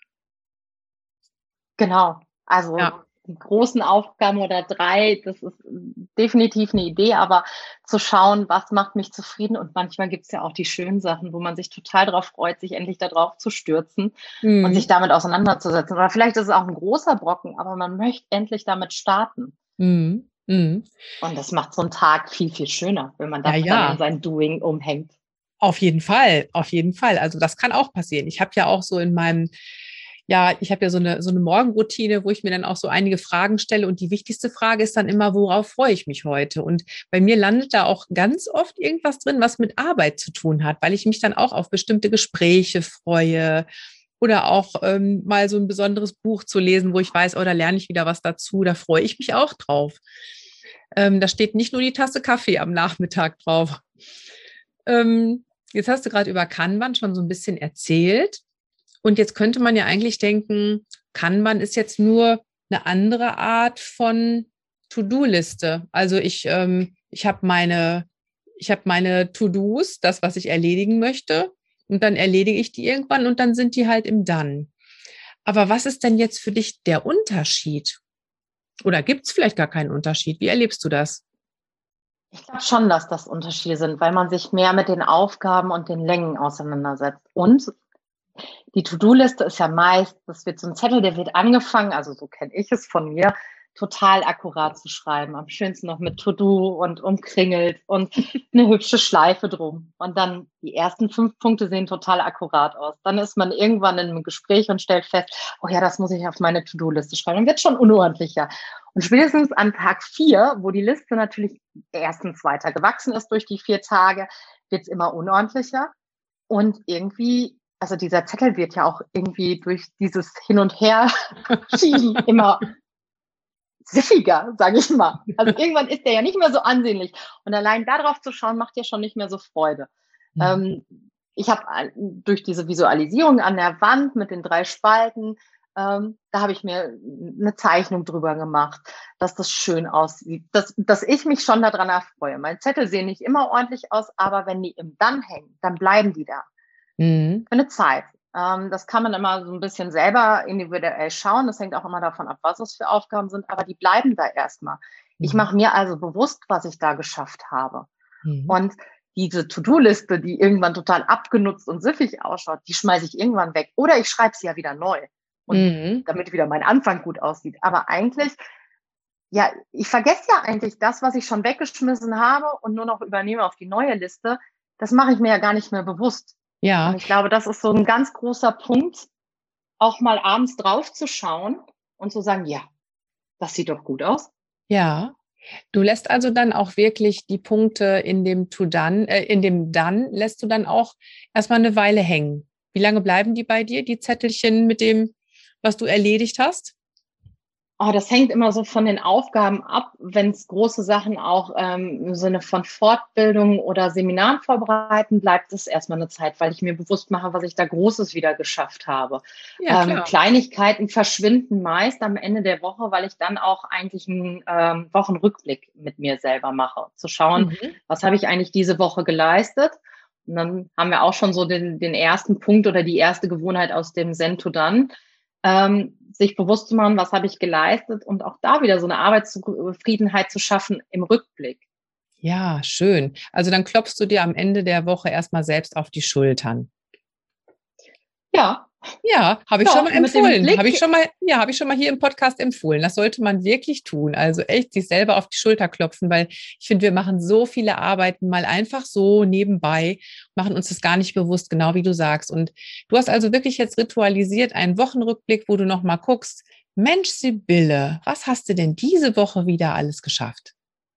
Genau, also Ja. die großen Aufgaben oder drei, das ist definitiv eine Idee, aber zu schauen, was macht mich zufrieden, und manchmal gibt es ja auch die schönen Sachen, wo man sich total darauf freut, sich endlich darauf zu stürzen Mhm. und sich damit auseinanderzusetzen. Oder vielleicht ist es auch ein großer Brocken, aber man möchte endlich damit starten. Mhm. Mhm. Und das macht so einen Tag viel, viel schöner, wenn man das Ja, dann ja. in sein Doing umhängt. Auf jeden Fall, auf jeden Fall. Also das kann auch passieren. Ich habe ja auch so in meinem, ja, ich habe ja so eine, so eine Morgenroutine, wo ich mir dann auch so einige Fragen stelle. Und die wichtigste Frage ist dann immer, worauf freue ich mich heute? Und bei mir landet da auch ganz oft irgendwas drin, was mit Arbeit zu tun hat, weil ich mich dann auch auf bestimmte Gespräche freue oder auch ähm, mal so ein besonderes Buch zu lesen, wo ich weiß, oh, da lerne ich wieder was dazu. Da freue ich mich auch drauf. Ähm, da steht nicht nur die Tasse Kaffee am Nachmittag drauf. Ähm, Jetzt hast du gerade über Kanban schon so ein bisschen erzählt. Und jetzt könnte man ja eigentlich denken, Kanban ist jetzt nur eine andere Art von To-Do-Liste. Also ich, ähm, ich habe meine, ich habe meine To-Dos, das, was ich erledigen möchte, und dann erledige ich die irgendwann und dann sind die halt im Dann. Aber was ist denn jetzt für dich der Unterschied? Oder gibt es vielleicht gar keinen Unterschied? Wie erlebst du das? Ich glaube schon, dass das Unterschiede sind, weil man sich mehr mit den Aufgaben und den Längen auseinandersetzt. Und die To-Do-Liste ist ja meist, das wird so ein Zettel, der wird angefangen, also so kenne ich es von mir, total akkurat zu schreiben. Am schönsten noch mit To-Do und umkringelt und eine hübsche Schleife drum. Und dann die ersten fünf Punkte sehen total akkurat aus. Dann ist man irgendwann in einem Gespräch und stellt fest, oh ja, das muss ich auf meine To-Do-Liste schreiben. Dann wird schon unordentlicher. Und spätestens an Tag vier, wo die Liste natürlich erstens weiter gewachsen ist durch die vier Tage, wird es immer unordentlicher. Und irgendwie, also dieser Zettel wird ja auch irgendwie durch dieses Hin- und Her-Schieben immer siffiger, sage ich mal. Also irgendwann ist der ja nicht mehr so ansehnlich. Und allein darauf zu schauen, macht ja schon nicht mehr so Freude. Mhm. Ähm, ich habe durch diese Visualisierung an der Wand mit den drei Spalten, ähm, da habe ich mir eine Zeichnung drüber gemacht, dass das schön aussieht, dass, dass ich mich schon daran erfreue. Meine Zettel sehen nicht immer ordentlich aus, aber wenn die im Dann hängen, dann bleiben die da. Mhm. Für eine Zeit. Ähm, das kann man immer so ein bisschen selber individuell schauen. Das hängt auch immer davon ab, was es für Aufgaben sind, aber die bleiben da erstmal. Mhm. Ich mache mir also bewusst, was ich da geschafft habe. Mhm. Und diese To-Do-Liste, die irgendwann total abgenutzt und siffig ausschaut, die schmeiße ich irgendwann weg. Oder ich schreibe sie ja wieder neu. Und mhm. damit wieder mein Anfang gut aussieht. Aber eigentlich, ja, ich vergesse ja eigentlich das, was ich schon weggeschmissen habe und nur noch übernehme auf die neue Liste. Das mache ich mir ja gar nicht mehr bewusst. Ja. Und ich glaube, das ist so ein ganz großer Punkt, auch mal abends drauf zu schauen und zu sagen, ja, das sieht doch gut aus. Ja. Du lässt also dann auch wirklich die Punkte in dem To-Dann, äh, in dem Dann lässt du dann auch erstmal eine Weile hängen. Wie lange bleiben die bei dir, die Zettelchen mit dem, was du erledigt hast? Oh, das hängt immer so von den Aufgaben ab. Wenn es große Sachen auch ähm, im Sinne von Fortbildung oder Seminaren vorbereiten, bleibt es erstmal eine Zeit, weil ich mir bewusst mache, was ich da Großes wieder geschafft habe. Ja, ähm, Kleinigkeiten verschwinden meist am Ende der Woche, weil ich dann auch eigentlich einen ähm, Wochenrückblick mit mir selber mache. Zu schauen, mhm. was habe ich eigentlich diese Woche geleistet? Und dann haben wir auch schon so den, den ersten Punkt oder die erste Gewohnheit aus dem Zen to Done. Ähm, sich bewusst zu machen, was habe ich geleistet und auch da wieder so eine Arbeitszufriedenheit zu schaffen im Rückblick. Ja, schön. Also dann klopfst du dir am Ende der Woche erstmal selbst auf die Schultern. Ja, Ja, habe ich Ja, schon mal mit dem empfohlen. Blick. Habe ich schon mal, ja, habe ich schon mal hier im Podcast empfohlen. Das sollte man wirklich tun. Also echt sich selber auf die Schulter klopfen, weil ich finde, wir machen so viele Arbeiten mal einfach so nebenbei, machen uns das gar nicht bewusst, genau wie du sagst. Und du hast also wirklich jetzt ritualisiert einen Wochenrückblick, wo du noch mal guckst, Mensch, Sibylle, was hast du denn diese Woche wieder alles geschafft?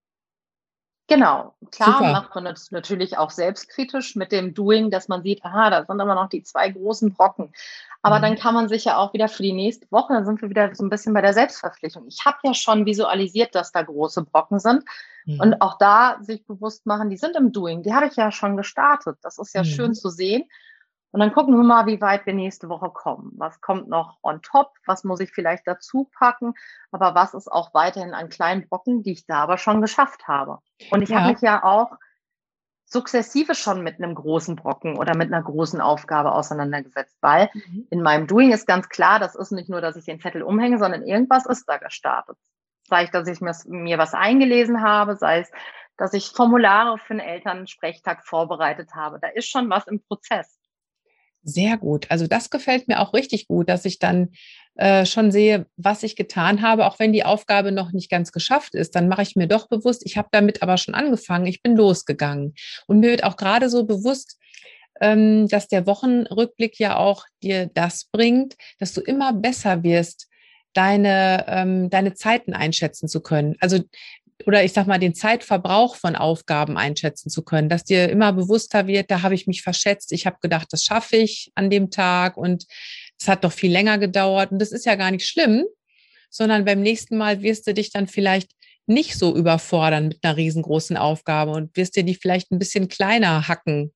Genau, klar Super. macht man das natürlich auch selbstkritisch mit dem Doing, dass man sieht, aha, da sind aber noch die zwei großen Brocken. Aber dann Mhm. kann man sich ja auch wieder für die nächste Woche, dann sind wir wieder so ein bisschen bei der Selbstverpflichtung. Ich habe ja schon visualisiert, dass da große Brocken sind Mhm. und auch da sich bewusst machen, die sind im Doing, die habe ich ja schon gestartet. Das ist ja schön Mhm. zu sehen. Und dann gucken wir mal, wie weit wir nächste Woche kommen. Was kommt noch on top? Was muss ich vielleicht dazu packen? Aber was ist auch weiterhin an kleinen Brocken, die ich da aber schon geschafft habe? Und ich habe Ja. mich ja auch sukzessive schon mit einem großen Brocken oder mit einer großen Aufgabe auseinandergesetzt, weil Mhm. in meinem Doing ist ganz klar, das ist nicht nur, dass ich den Zettel umhänge, sondern irgendwas ist da gestartet. Sei es, dass ich mir, mir was eingelesen habe, sei es, dass ich Formulare für einen Elternsprechtag vorbereitet habe. Da ist schon was im Prozess. Sehr gut. Also das gefällt mir auch richtig gut, dass ich dann äh, schon sehe, was ich getan habe, auch wenn die Aufgabe noch nicht ganz geschafft ist. Dann mache ich mir doch bewusst, ich habe damit aber schon angefangen, ich bin losgegangen. Und mir wird auch gerade so bewusst, ähm, dass der Wochenrückblick ja auch dir das bringt, dass du immer besser wirst, deine, ähm, deine Zeiten einschätzen zu können. Also oder ich sag mal, den Zeitverbrauch von Aufgaben einschätzen zu können, dass dir immer bewusster wird, da habe ich mich verschätzt, ich habe gedacht, das schaffe ich an dem Tag und es hat doch viel länger gedauert und das ist ja gar nicht schlimm, sondern beim nächsten Mal wirst du dich dann vielleicht nicht so überfordern mit einer riesengroßen Aufgabe und wirst dir die vielleicht ein bisschen kleiner hacken.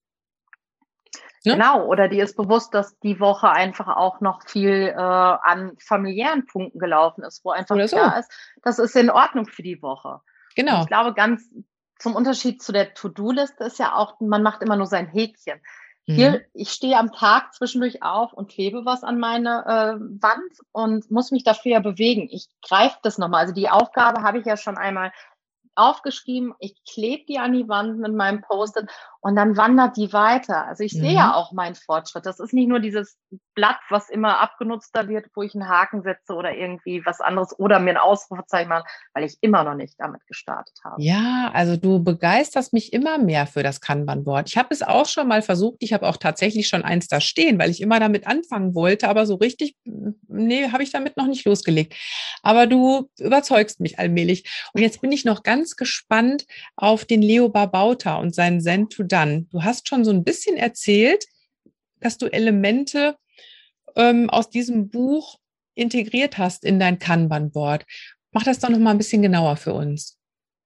Ne? Genau, oder dir ist bewusst, dass die Woche einfach auch noch viel äh, an familiären Punkten gelaufen ist, wo einfach Oder klar so. ist, das ist in Ordnung für die Woche. Und ich Genau. glaube, ganz zum Unterschied zu der To-Do-Liste ist ja auch, man macht immer nur sein Häkchen. Mhm. Hier, ich stehe am Tag zwischendurch auf und klebe was an meine äh, Wand und muss mich dafür ja bewegen. Ich greife das nochmal. Also die Aufgabe habe ich ja schon einmal aufgeschrieben, ich klebe die an die Wand mit meinem Post-it und dann wandert die weiter. Also ich sehe ja Mhm. auch meinen Fortschritt. Das ist nicht nur dieses Blatt, was immer abgenutzter wird, wo ich einen Haken setze oder irgendwie was anderes oder mir ein Ausrufezeichen mache, weil ich immer noch nicht damit gestartet habe. Ja, also du begeisterst mich immer mehr für das Kanban-Board. Ich habe es auch schon mal versucht. Ich habe auch tatsächlich schon eins da stehen, weil ich immer damit anfangen wollte, aber so richtig, nee, habe ich damit noch nicht losgelegt. Aber du überzeugst mich allmählich. Und jetzt bin ich noch ganz gespannt auf den Leo Babauta und seinen Zen to Done. Du hast schon so ein bisschen erzählt, dass du Elemente ähm, aus diesem Buch integriert hast in dein Kanban-Board. Mach das doch noch mal ein bisschen genauer für uns.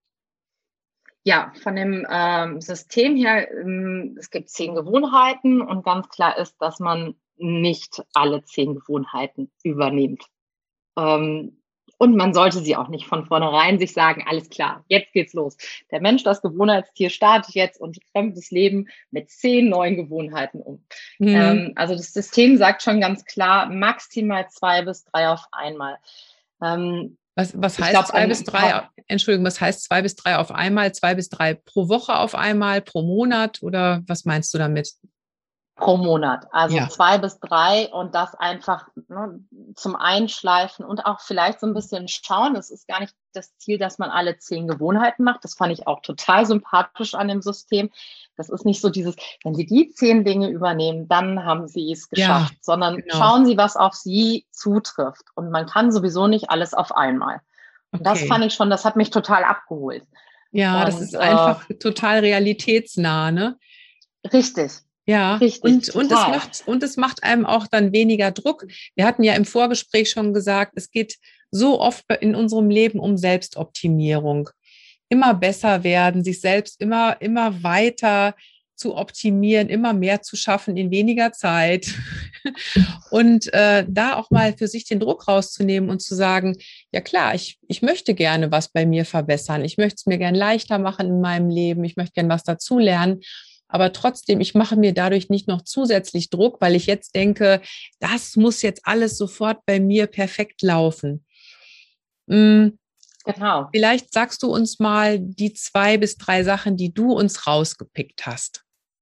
Ja, von dem ähm, System her, ähm, es gibt zehn Gewohnheiten und ganz klar ist, dass man nicht alle zehn Gewohnheiten übernimmt. Ähm, und man sollte sie auch nicht von vornherein sich sagen, alles klar, jetzt geht's los. Der Mensch, das Gewohnheitstier, startet jetzt und fremdet das Leben mit zehn neuen Gewohnheiten um. Hm. Ähm, also das System sagt schon ganz klar, maximal zwei bis drei auf einmal. Ähm, Was, was ich heißt glaube, zwei bis ein drei? Entschuldigung, was heißt zwei bis drei auf einmal? Zwei bis drei pro Woche auf einmal, pro Monat oder was meinst du damit? pro Monat, also Ja. zwei bis drei und das einfach ne, zum Einschleifen und auch vielleicht so ein bisschen schauen. Es ist gar nicht das Ziel, dass man alle zehn Gewohnheiten macht. Das fand ich auch total sympathisch an dem System. Das ist nicht so dieses, wenn Sie die zehn Dinge übernehmen, dann haben Sie es Ja, geschafft, sondern genau. schauen Sie, was auf Sie zutrifft. Und man kann sowieso nicht alles auf einmal. Und das Okay. fand ich schon, das hat mich total abgeholt. Ja, das Und ist äh, einfach total realitätsnah, ne? richtig, Ja, richtig, und, und es total. macht, und es macht einem auch dann weniger Druck. Wir hatten ja im Vorgespräch schon gesagt, es geht so oft in unserem Leben um Selbstoptimierung. Immer besser werden, sich selbst immer, immer weiter zu optimieren, immer mehr zu schaffen in weniger Zeit. Und äh, da auch mal für sich den Druck rauszunehmen und zu sagen, ja klar, ich, ich möchte gerne was bei mir verbessern. Ich möchte es mir gern leichter machen in meinem Leben. Ich möchte gern was dazulernen. Aber trotzdem, ich mache mir dadurch nicht noch zusätzlich Druck, weil ich jetzt denke, das muss jetzt alles sofort bei mir perfekt laufen. Hm, Genau. vielleicht sagst du uns mal die zwei bis drei Sachen, die du uns rausgepickt hast.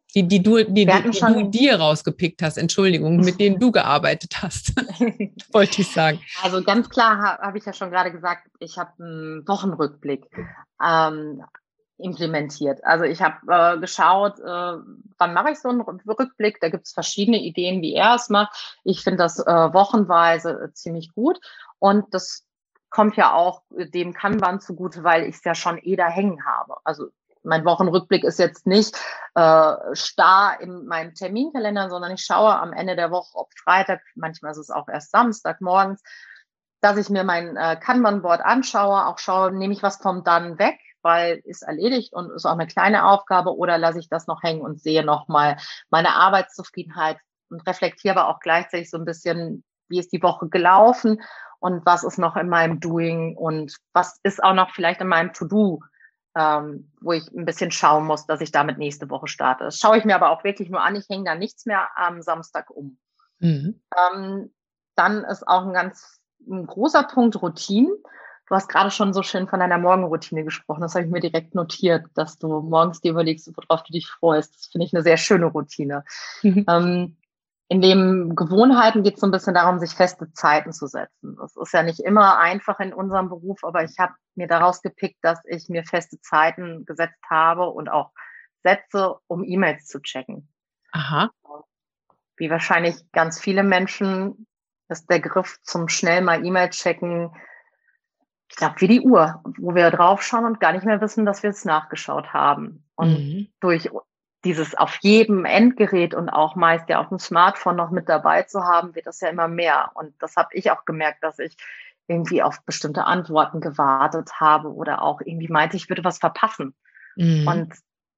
Die, die, du, die, Wir die, hatten die schon, du dir rausgepickt hast, Entschuldigung, mit denen du gearbeitet hast, wollte ich sagen. Also ganz klar ha, habe ich ja schon gerade gesagt, ich habe einen Wochenrückblick ähm, implementiert. Also ich habe äh, geschaut, äh, wann mache ich so einen Rückblick. Da gibt es verschiedene Ideen, wie er es macht. Ich finde das äh, wochenweise äh, ziemlich gut. Und das kommt ja auch dem Kanban zugute, weil ich es ja schon eh da hängen habe. Also mein Wochenrückblick ist jetzt nicht äh, starr in meinem Terminkalender, sondern ich schaue am Ende der Woche, ob Freitag, manchmal ist es auch erst Samstag morgens, dass ich mir mein äh, Kanban-Board anschaue, auch schaue, nehme ich was vom dann weg, weil ist erledigt und ist auch eine kleine Aufgabe, oder lasse ich das noch hängen und sehe nochmal meine Arbeitszufriedenheit und reflektiere aber auch gleichzeitig so ein bisschen, wie ist die Woche gelaufen und was ist noch in meinem Doing und was ist auch noch vielleicht in meinem To-Do, ähm, wo ich ein bisschen schauen muss, dass ich damit nächste Woche starte. Das schaue ich mir aber auch wirklich nur an. Ich hänge da nichts mehr am Samstag um. Mhm. Ähm, dann ist auch ein ganz ein großer Punkt Routinen. Du hast gerade schon so schön von deiner Morgenroutine gesprochen. Das habe ich mir direkt notiert, dass du morgens dir überlegst, worauf du dich freust. Das finde ich eine sehr schöne Routine. Mhm. Ähm, in den Gewohnheiten geht es so ein bisschen darum, sich feste Zeiten zu setzen. Das ist ja nicht immer einfach in unserem Beruf, aber ich habe mir daraus gepickt, dass ich mir feste Zeiten gesetzt habe und auch setze, um E-Mails zu checken. Aha. Wie wahrscheinlich ganz viele Menschen ist der Griff zum schnell mal E-Mail checken, ich glaube, wie die Uhr, wo wir draufschauen und gar nicht mehr wissen, dass wir es nachgeschaut haben. Und mhm. durch dieses auf jedem Endgerät und auch meist ja auf dem Smartphone noch mit dabei zu haben, wird das ja immer mehr. Und das habe ich auch gemerkt, dass ich irgendwie auf bestimmte Antworten gewartet habe oder auch irgendwie meinte, ich würde was verpassen. Mhm. Und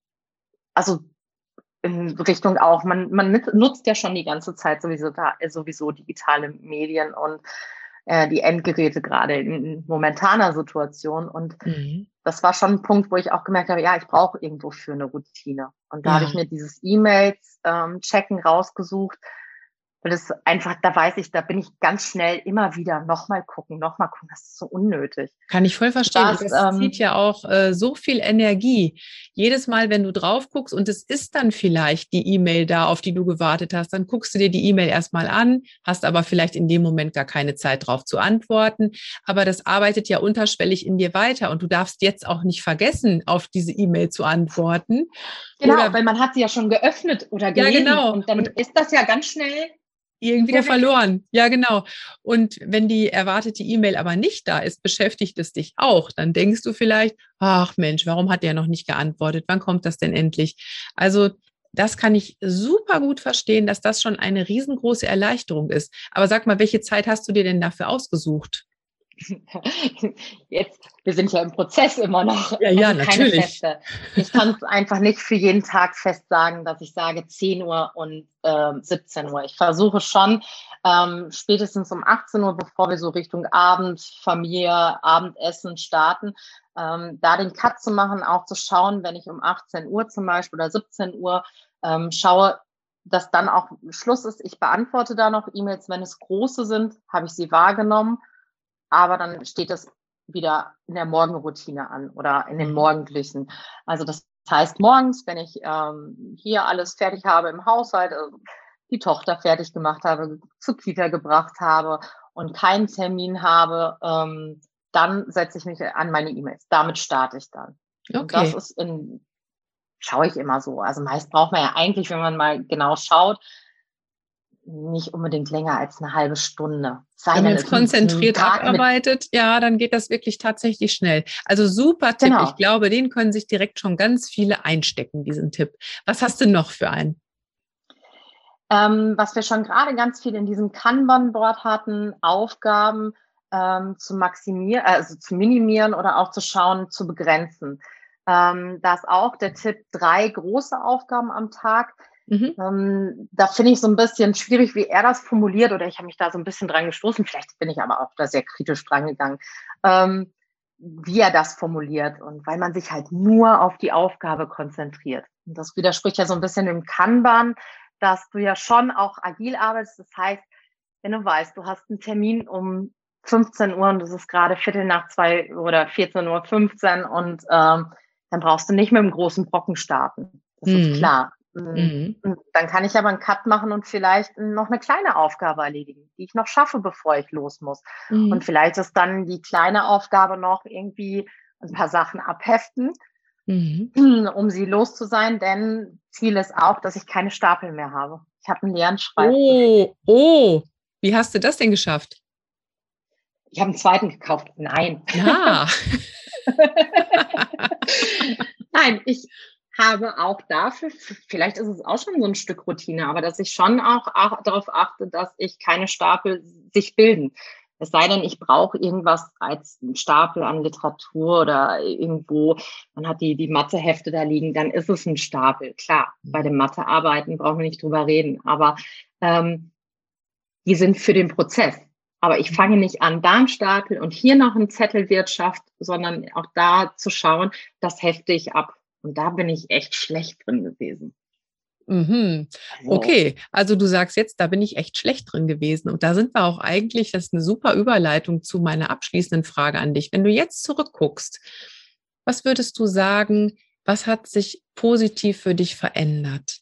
also in Richtung auch, man, man nutzt ja schon die ganze Zeit sowieso, da, sowieso digitale Medien und äh, die Endgeräte gerade in, in momentaner Situation. Und mhm. das war schon ein Punkt, wo ich auch gemerkt habe, ja, ich brauche irgendwo für eine Routine. Und da ja. habe ich mir dieses E-Mails-Checken ähm, rausgesucht, weil es einfach, da weiß ich, da bin ich ganz schnell immer wieder nochmal gucken, nochmal gucken, das ist so unnötig. Kann ich voll verstehen. Das, das ähm, zieht ja auch äh, so viel Energie. Jedes Mal, wenn du drauf guckst und es ist dann vielleicht die E-Mail da, auf die du gewartet hast, dann guckst du dir die E-Mail erstmal an, hast aber vielleicht in dem Moment gar keine Zeit drauf zu antworten. Aber das arbeitet ja unterschwellig in dir weiter und du darfst jetzt auch nicht vergessen, auf diese E-Mail zu antworten. Genau, oder, weil man hat sie ja schon geöffnet oder gelesen. Ja, genau. Und dann und, ist das ja ganz schnell irgendwie wieder verloren. Ja, genau. Und wenn die erwartete E-Mail aber nicht da ist, beschäftigt es dich auch. Dann denkst du vielleicht, ach Mensch, warum hat der noch nicht geantwortet? Wann kommt das denn endlich? Also das kann ich super gut verstehen, dass das schon eine riesengroße Erleichterung ist. Aber sag mal, welche Zeit hast du dir denn dafür ausgesucht? Jetzt, wir sind ja im Prozess immer noch. Ja, ja, also keine natürlich. Feste. Ich kann es einfach nicht für jeden Tag fest sagen, dass ich sage zehn Uhr und äh, siebzehn Uhr. Ich versuche schon, ähm, spätestens um achtzehn Uhr, bevor wir so Richtung Abend, Familie, Abendessen starten, ähm, da den Cut zu machen, auch zu schauen, wenn ich um achtzehn Uhr zum Beispiel oder siebzehn Uhr ähm, schaue, dass dann auch Schluss ist. Ich beantworte da noch E-Mails, wenn es große sind, habe ich sie wahrgenommen. Aber dann steht das wieder in der Morgenroutine an oder in den Morgendlichen. Also das heißt, morgens, wenn ich ähm, hier alles fertig habe im Haushalt, also die Tochter fertig gemacht habe, zur Kita gebracht habe und keinen Termin habe, ähm, dann setze ich mich an meine E-Mails. Damit starte ich dann. Okay. Und das ist in, schaue ich immer so. Also meist braucht man ja eigentlich, wenn man mal genau schaut, nicht unbedingt länger als eine halbe Stunde. Sei Wenn man es konzentriert abarbeitet, ja, dann geht das wirklich tatsächlich schnell. Also super Tipp. Genau. Ich glaube, den können sich direkt schon ganz viele einstecken, diesen Tipp. Was hast du noch für einen? Ähm, was wir schon gerade ganz viel in diesem Kanban-Board hatten, Aufgaben ähm, zu maximieren, also zu minimieren oder auch zu schauen, zu begrenzen. Ähm, da ist auch der Tipp, drei große Aufgaben am Tag. Mhm. Ähm, da finde ich so ein bisschen schwierig, wie er das formuliert, oder ich habe mich da so ein bisschen dran gestoßen, vielleicht bin ich aber auch da sehr kritisch dran gegangen, ähm, wie er das formuliert und weil man sich halt nur auf die Aufgabe konzentriert. Und das widerspricht ja so ein bisschen dem Kanban, dass du ja schon auch agil arbeitest. Das heißt, wenn du weißt, du hast einen Termin um fünfzehn Uhr und es ist gerade Viertel nach zwei oder vierzehn Uhr fünfzehn und ähm, dann brauchst du nicht mit einem großen Brocken starten. Das mhm. ist klar. Mhm. Dann kann ich aber einen Cut machen und vielleicht noch eine kleine Aufgabe erledigen, die ich noch schaffe, bevor ich los muss. Und Mhm. vielleicht ist dann die kleine Aufgabe noch irgendwie ein paar Sachen abheften, Mhm. um sie los zu sein, denn Ziel ist auch, dass ich keine Stapel mehr habe. Ich habe einen leeren Schreibtisch. Oh, oh, wie hast du das denn geschafft? Ich habe einen zweiten gekauft. Nein. Na. Nein, ich habe auch dafür, vielleicht ist es auch schon so ein Stück Routine, aber dass ich schon auch, auch darauf achte, dass ich keine Stapel sich bilden. Es sei denn, ich brauche irgendwas als einen Stapel an Literatur oder irgendwo, man hat die, die Mathehefte da liegen, dann ist es ein Stapel. Klar, bei den Mathearbeiten brauchen wir nicht drüber reden, aber ähm, die sind für den Prozess. Aber ich fange nicht an, da einen Stapel und hier noch ein Zettelwirtschaft, sondern auch da zu schauen, das hefte ich ab. Und da bin ich echt schlecht drin gewesen. Mhm. Also, Okay, also du sagst jetzt, da bin ich echt schlecht drin gewesen. Und da sind wir auch eigentlich, das ist eine super Überleitung zu meiner abschließenden Frage an dich. Wenn du jetzt zurückguckst, was würdest du sagen, was hat sich positiv für dich verändert?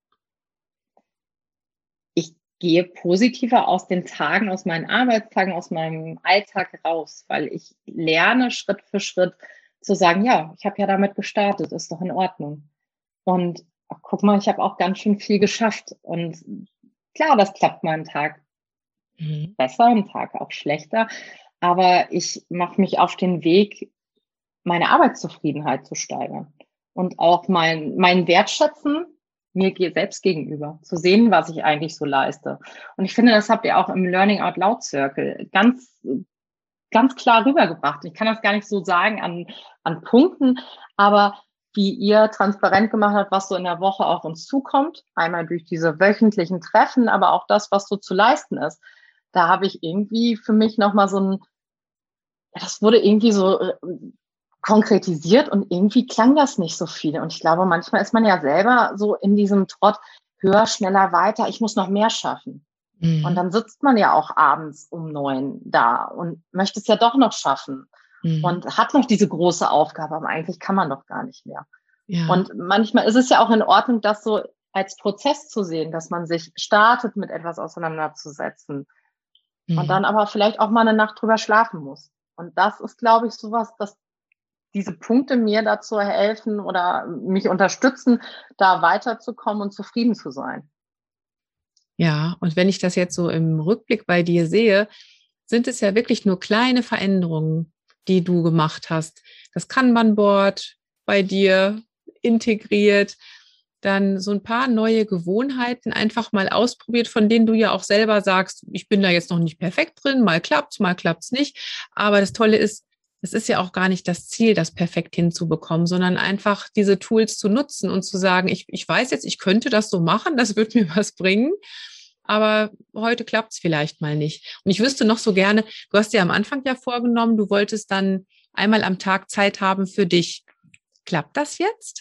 ich gehe positiver aus den Tagen, aus meinen Arbeitstagen, aus meinem Alltag raus, weil ich lerne Schritt für Schritt zu sagen, ja, ich habe ja damit gestartet, ist doch in Ordnung. Und ach, guck mal, ich habe auch ganz schön viel geschafft. Und klar, das klappt mal einen Tag Mhm. besser, einen Tag auch schlechter. Aber ich mache mich auf den Weg, meine Arbeitszufriedenheit zu steigern und auch mein, mein Wertschätzen mir selbst gegenüber, zu sehen, was ich eigentlich so leiste. Und ich finde, das habt ihr auch im Learning Out Loud Circle ganz, ganz klar rübergebracht. Ich kann das gar nicht so sagen an, an Punkten, aber wie ihr transparent gemacht habt, was so in der Woche auf uns zukommt, einmal durch diese wöchentlichen Treffen, aber auch das, was so zu leisten ist. Da habe ich irgendwie für mich nochmal so ein, das wurde irgendwie so äh, konkretisiert und irgendwie klang das nicht so viel. Und ich glaube, manchmal ist man ja selber so in diesem Trott, höher, schneller, weiter, ich muss noch mehr schaffen. Und Mhm. dann sitzt man ja auch abends um neun da und möchte es ja doch noch schaffen Mhm. und hat noch diese große Aufgabe, aber eigentlich kann man doch gar nicht mehr. Ja. Und manchmal ist es ja auch in Ordnung, das so als Prozess zu sehen, dass man sich startet, mit etwas auseinanderzusetzen und Mhm. dann aber vielleicht auch mal eine Nacht drüber schlafen muss. Und das ist, glaube ich, sowas, dass diese Punkte mir dazu helfen oder mich unterstützen, da weiterzukommen und zufrieden zu sein. Ja, und wenn ich das jetzt so im Rückblick bei dir sehe, sind es ja wirklich nur kleine Veränderungen, die du gemacht hast. Das Kanban-Board bei dir integriert, dann so ein paar neue Gewohnheiten einfach mal ausprobiert, von denen du ja auch selber sagst, ich bin da jetzt noch nicht perfekt drin, mal klappt's, mal klappt's nicht. Aber das Tolle ist, es ist ja auch gar nicht das Ziel, das perfekt hinzubekommen, sondern einfach diese Tools zu nutzen und zu sagen, ich, ich weiß jetzt, ich könnte das so machen, das wird mir was bringen. Aber heute klappt es vielleicht mal nicht. Und ich wüsste noch so gerne, du hast dir am Anfang ja vorgenommen, du wolltest dann einmal am Tag Zeit haben für dich. Klappt das jetzt?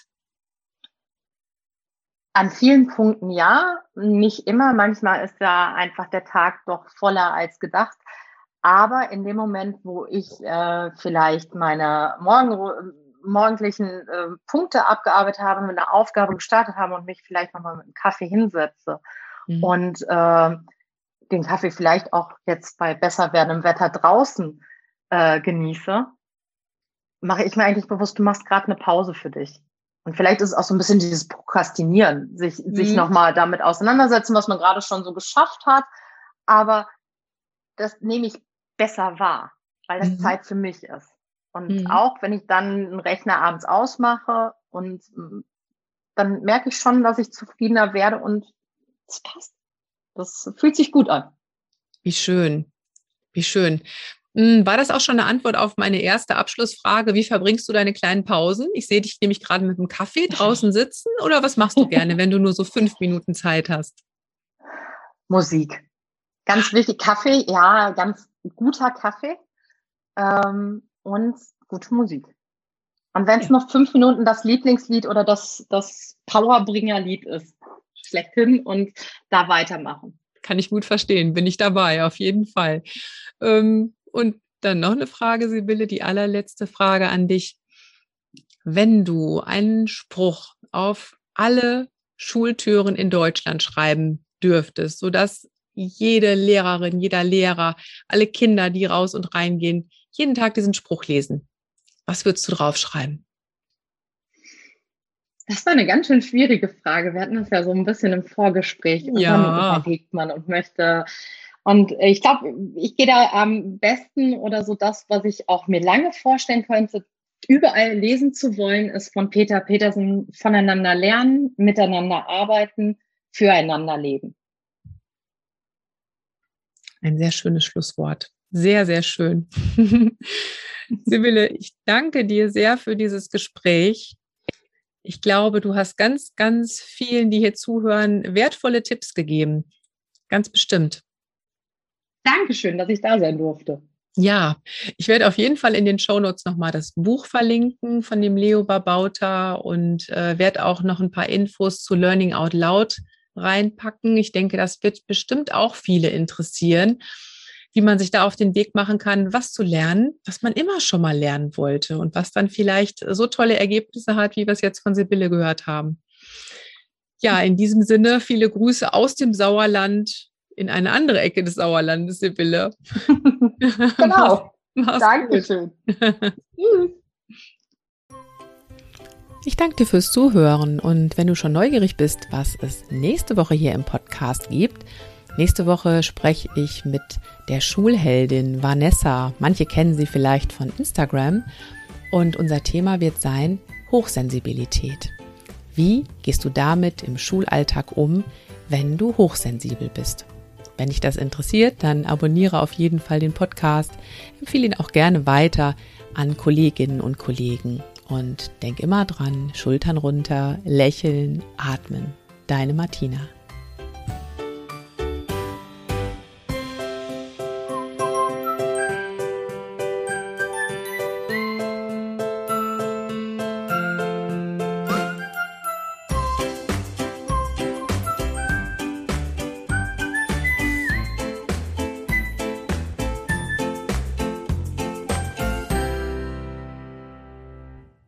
An vielen Punkten ja, nicht immer. Manchmal ist da einfach der Tag doch voller als gedacht. Aber in dem Moment, wo ich äh, vielleicht meine morgen, morgendlichen äh, Punkte abgearbeitet habe, mit einer Aufgabe gestartet habe und mich vielleicht nochmal mit einem Kaffee hinsetze Mhm. und äh, den Kaffee vielleicht auch jetzt bei besser werdendem Wetter draußen äh, genieße, mache ich mir eigentlich bewusst, du machst gerade eine Pause für dich. Und vielleicht ist es auch so ein bisschen dieses Prokrastinieren, sich, mhm. sich Mhm. nochmal damit auseinandersetzen, was man gerade schon so geschafft hat. Aber das nehme ich besser wahr, weil das Mhm. Zeit für mich ist. Und Mhm. auch wenn ich dann einen Rechner abends ausmache und dann merke ich schon, dass ich zufriedener werde und es passt. Das fühlt sich gut an. Wie schön, wie schön. War das auch schon eine Antwort auf meine erste Abschlussfrage? Wie verbringst du deine kleinen Pausen? Ich sehe dich nämlich gerade mit einem Kaffee draußen sitzen oder was machst du gerne, wenn du nur so fünf Minuten Zeit hast? Musik. Ganz wichtig, Kaffee, ja, ganz guter Kaffee ähm, und gute Musik. Und wenn es Ja. noch fünf Minuten das Lieblingslied oder das, das Powerbringer-Lied ist, schlechthin und da weitermachen. Kann ich gut verstehen, bin ich dabei, auf jeden Fall. Ähm, und dann noch eine Frage, Sibylle, die allerletzte Frage an dich. Wenn du einen Spruch auf alle Schultüren in Deutschland schreiben dürftest, sodass jede Lehrerin, jeder Lehrer, alle Kinder, die raus und reingehen, jeden Tag diesen Spruch lesen, was würdest du draufschreiben? Das war eine ganz schön schwierige Frage. Wir hatten das ja so ein bisschen im Vorgespräch. Und Ja. dann überlegt man und möchte. Und ich glaube, ich gehe da am besten oder so das, was ich auch mir lange vorstellen könnte, überall lesen zu wollen, ist von Peter Petersen: Voneinander lernen, miteinander arbeiten, füreinander leben. Ein sehr schönes Schlusswort. Sehr, sehr schön. Sibylle, ich danke dir sehr für dieses Gespräch. Ich glaube, du hast ganz, ganz vielen, die hier zuhören, wertvolle Tipps gegeben. Ganz bestimmt. Dankeschön, dass ich da sein durfte. Ja, ich werde auf jeden Fall in den Shownotes nochmal das Buch verlinken von dem Leo Babauta und äh, werde auch noch ein paar Infos zu Learning Out Loud reinpacken. Ich denke, das wird bestimmt auch viele interessieren, wie man sich da auf den Weg machen kann, was zu lernen, was man immer schon mal lernen wollte und was dann vielleicht so tolle Ergebnisse hat, wie wir es jetzt von Sibylle gehört haben. Ja, in diesem Sinne, viele Grüße aus dem Sauerland in eine andere Ecke des Sauerlandes, Sibylle. Genau. Mach's Dankeschön. Tschüss. Ich danke dir fürs Zuhören und wenn du schon neugierig bist, was es nächste Woche hier im Podcast gibt, nächste Woche spreche ich mit der Schulheldin Vanessa. Manche kennen sie vielleicht von Instagram und unser Thema wird sein Hochsensibilität. Wie gehst du damit im Schulalltag um, wenn du hochsensibel bist? Wenn dich das interessiert, dann abonniere auf jeden Fall den Podcast, empfehle ihn auch gerne weiter an Kolleginnen und Kollegen. Und denk immer dran, Schultern runter, lächeln, atmen. Deine Martina.